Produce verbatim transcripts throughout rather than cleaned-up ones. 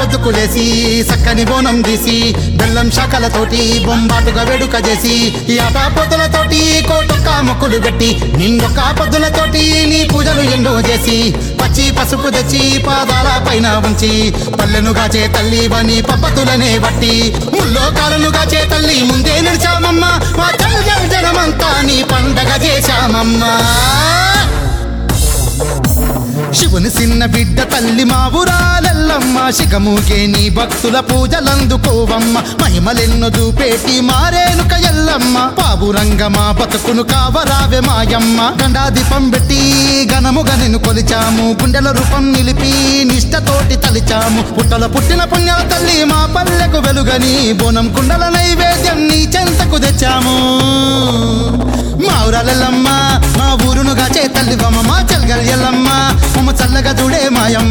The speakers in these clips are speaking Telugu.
బతుకులేసి సక్కని బోనం తీసి బెల్లం శాఖలతోటి బొంబాటుగా వేడుక చేసి యాటా పొద్దులతోటి కోటొక్క మొక్కులు పెట్టి నిండొక్క పొద్దులతోటి నీ పూజలు ఎన్నో చేసి పచ్చి పసుపు తెచ్చి పాదాల పైన ఉంచి పల్లెనుగాచే తల్లి వని పద్ధతులనే బట్టి ముల్లోకాలనుగా చే తల్లి ముందే నిలిచామమ్మా మా జన జనమంతా నీ పండగ చేశామమ్మా శివుని చిన్న బిడ్డ తల్లి మా ఊరాలెల్లమ్మ శిఖముగే నీ భక్తుల పూజలందుకోవమ్మ మహిమలెన్నో చూపేటి మారేనుక ఎల్లమ్మ పావురంగ మా బతుకును కావరావే మాయమ్మ గండాదీపం పెట్టి ఘనముగా నిన్ను కొలిచాము గుండెల రూపం నిలిపి నిష్టతోటి తలిచాము పుట్టల పుట్టిన పుణ్యాల తల్లి మా పల్లెకు వెలుగని బోనం కుండల నైవేద్యం నీ చెంతకు తెచ్చాము మా ఊరాలెల్లమ్మ మా ఊరును గాచే తల్లివమ్మ మా చల్గల్యల్లమ్మ మమ్మ చల్లగా చూడే మాయమ్మ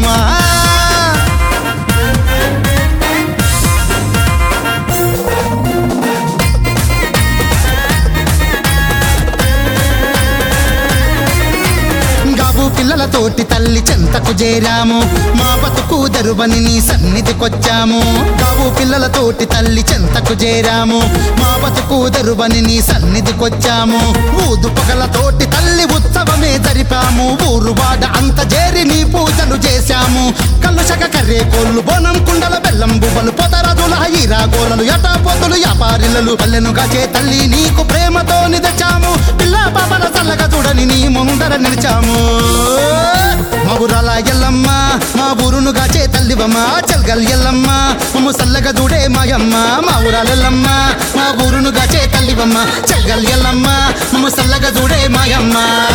పిల్లలతోటి తల్లి చెంతకు చేరాము మా బతుకు దరువని నీ సన్నిధికొచ్చాము కావు పిల్లలతోటి తల్లి చెంతకు చేరాము మా బతుకు దరువని నీ సన్నిధికొచ్చాము ఊదు పగలతోటి తల్లి ఉత్సవమే జరిపాము ఊరు వాడ అంత చేరి నీ పూజలు చేశాము కళ్ళు శక కర్రే కోళ్ళు బోనం కుండల బెల్లం బువ్వలు పొదరదుల హీరా గోలలు యటా పోతులు యాపారిల్లలు పల్లెనుగా చే తల్లి నీకు ప్రేమతో నిదచాము పిల్ల పాపల చల్లగా చూడని నీ ముందర నిలిచాము మా ఊరాల ఎల్లమ్మ మా ఊరును గాచే తల్లివమ్మ చల్గల్ ఎల్లమ్మ మమ్మ సల్లగా చూడే మాయమ్మ మా ఊరాలెల్లమ్మ మా ఊరును గాచే తల్లివమ్మ చల్గల్ ఎల్లమ్మ మమ్మ సల్లగా చూడే మాయమ్మ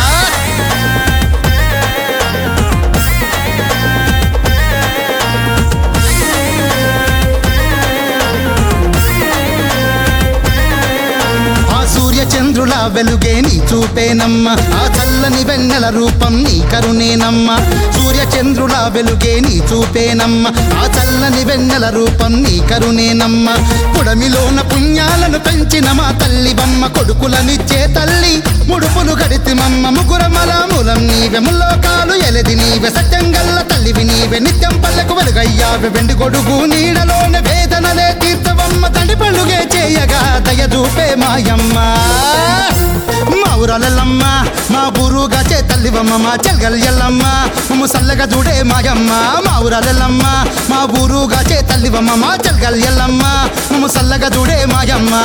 చంద్రుల వెలుగే నీ చూపేనమ్మ ఆ చల్లని వెన్నెల రూపం నీ కరుణేనమ్మ సూర్య చంద్రుల వెలుగే నీ చూపేనమ్మ ఆ చల్లని వెన్నెల రూపం నీ కరుణేనమ్మ పుడమిలోన పుణ్యాలను పెంచిన మా తల్లి బొమ్మ కొడుకులనిచ్చే తల్లి ముడుపులు గడితిమమ్మ ముగురమల మూలం నీవె ముల్లోకాలు ఎలది నీవె సత్యంగల్ల తల్లివి నీవె నిత్యం పల్లెకు వెలుగయ్యావె వెండి కొడుకు నీడలోని వేదనలే తీర్థవమ్మ తండ్రి పండుగే చేయగా దయ చూపే మాయమ్మ మా ఊరాలెల్లమ్మ మా ఊరుగా చే తల్లివమ్మ మా చల్గల్ ఎల్లమ్మ మమ్మ సల్లగా చూడే మాయమ్మ మా ఊరాలెల్లమ్మ మా ఊరుగా చే తల్లివమ్మ మా చల్గల్ ఎల్లమ్మ మమ్మ సల్లగా చూడే మాయమ్మ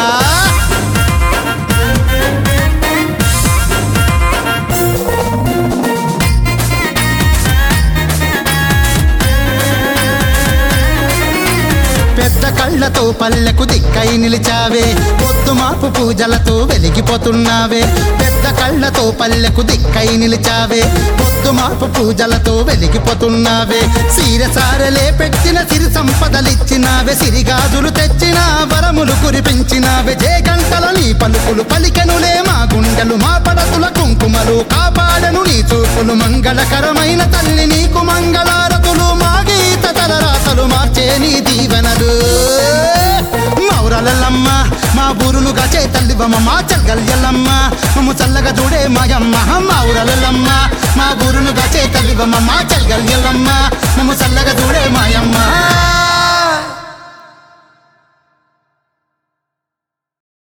పెద్ద కళ్ళతో పల్లెకు దిక్కై నిలిచావే పొద్దు మాపు పూజలతో వెలిగిపోతున్నావే పెద్ద కళ్ళతో పల్లెకు దిక్కై నిలిచావే పొద్దు మాపు పూజలతో వెలిగిపోతున్నావే సీరసారలే పెట్టిన సిరి సంపదలిచ్చినావే సిరిగాజులు తెచ్చిన వరములు కురిపించినావే జే గంటల నీ పలుకులు పలికెనులే మా గుండెలు మా పడతుల కుంకుమలు కాపాడను నీ చూపులు మంగళకరమైన తల్లి నీకు మంగళారతులు మా గీత తలరాతలు మార్చే నీ దీవెనలు మా ఊరాలెల్లమ్మ మా ఊరును గాచే తల్లివమ్మ మా చల్గల్ ఎల్లమ్మ మమ్మ చల్లగా చూడే మాయమ్మ మా ఊరాలెల్లమ్మ మా ఊరును గాచే తల్లివమ్మ మా చల్గల్ ఎల్లమ్మ మమ్మ చల్లగా చూడే మాయమ్మ